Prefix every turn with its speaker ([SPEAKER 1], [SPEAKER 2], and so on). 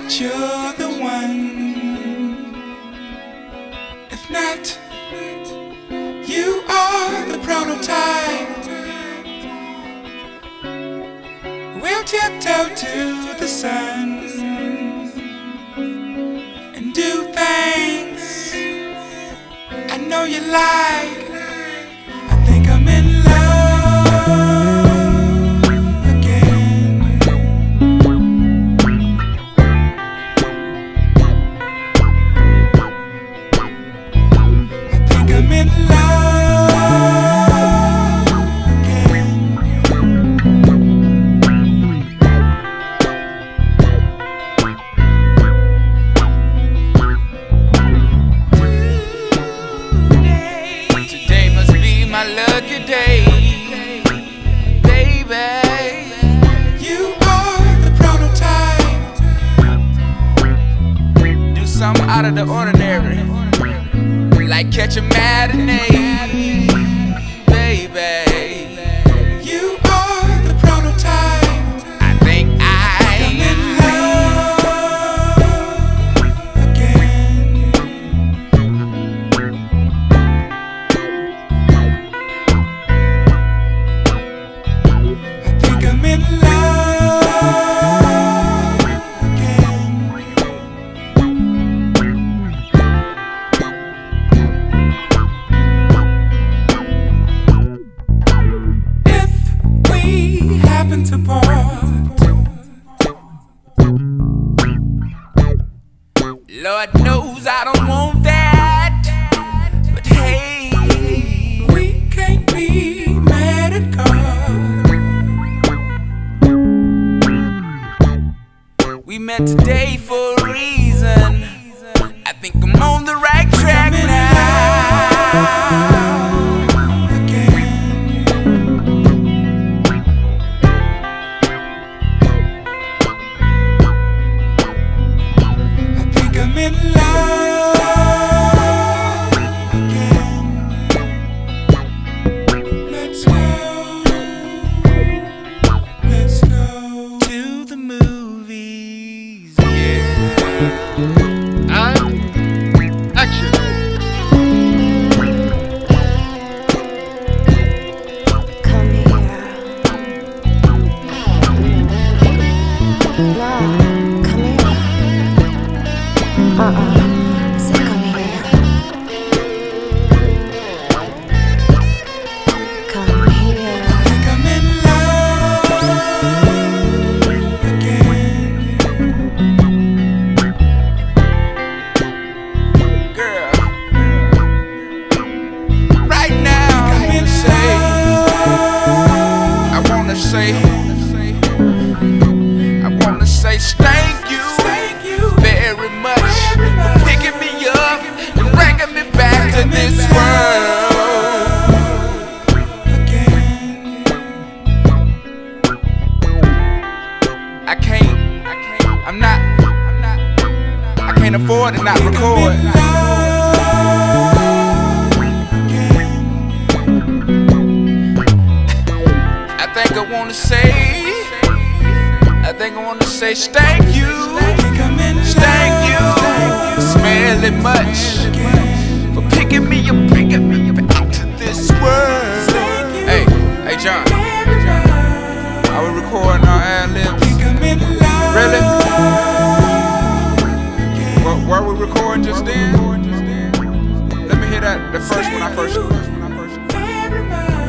[SPEAKER 1] that you're the one. If not, you are the prototype. We'll tiptoe to the sun and do things I know you like. I think I'm in love again. I think I'm in love again. Today must be my lucky day, baby. You are the prototype. Do something out of the ordinary, like catch a matinee, baby. You are the prototype. I think I'm in love again. I think I'm in love again. If we happen to part, Lord knows I don't want that, but hey, we can't be mad at God. We met today for a reason. I think I'm on the right track now. I think I'm in love again. Let's go to the movies. Yeah.
[SPEAKER 2] And action.
[SPEAKER 3] Come here. No, come here. I said come here. Come here.
[SPEAKER 1] I think I'm in love again. Girl, right now I wanna say thank you very much for picking me up and bringing me back to this world again. I can't afford to not record. I think I wanna say thank you, smelly much, for picking me up, bringing me back to this world. Hey John, are we recording our ad-libs? Really? Were we recording just then? Let me hear that, the first one I first.